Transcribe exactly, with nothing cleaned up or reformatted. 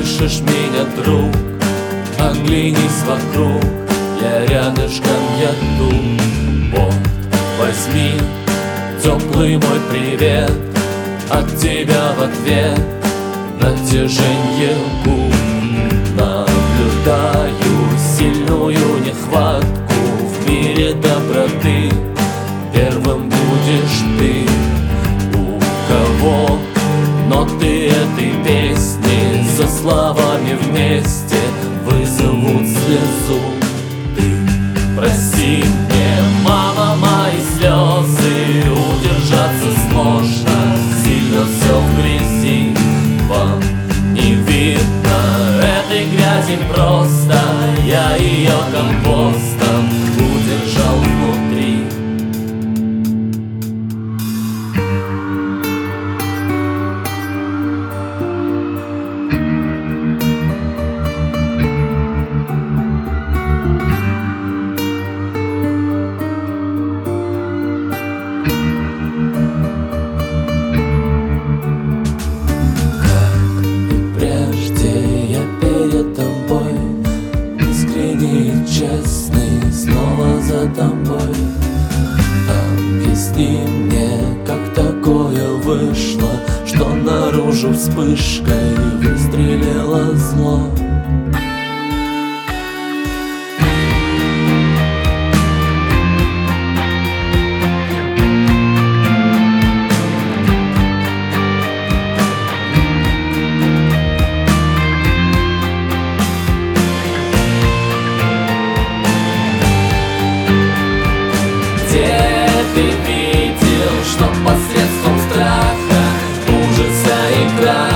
слышишь меня, друг? Оглянись вокруг, я рядышком, я тут. Вот, возьми теплый мой привет от тебя в ответ. Натяженье губ, наблюдаю сильную нехватку в мире доброты. Первым будешь ты, у кого ноты этой песни со словами вместе вызовут слезу. Ты прости мне, мама, мои слезы, удержаться сложно, сильно все в грязи. Вам не видно этой грязи просто, я ее компостом удержал внутри. Честный, снова за тобой. Объясни мне, как такое вышло, что наружу вспышкой выстрелило зло. Ты видел, что посредством страха, ужаса и краха